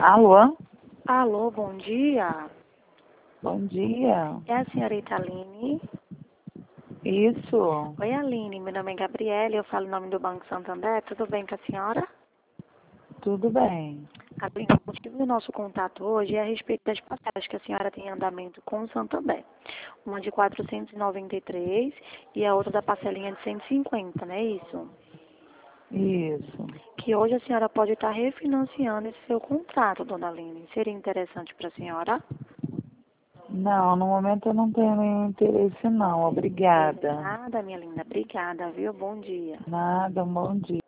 Alô? Alô, bom dia. Bom dia. É a senhorita Aline? Isso. Oi, Aline. Meu nome é Gabriela, eu falo em nome do Banco Santander. Tudo bem com a senhora? Tudo bem. Aline, o motivo do nosso contato hoje é a respeito das parcelas que a senhora tem em andamento com o Santander. Uma de 493 e a outra da parcelinha de 150, não é isso? Isso. Que hoje a senhora pode estar refinanciando esse seu contrato, dona Aline. Seria interessante para a senhora? Não, no momento eu não tenho nenhum interesse não. Obrigada. Nada, minha linda. Obrigada, viu? Bom dia. Nada, um bom dia.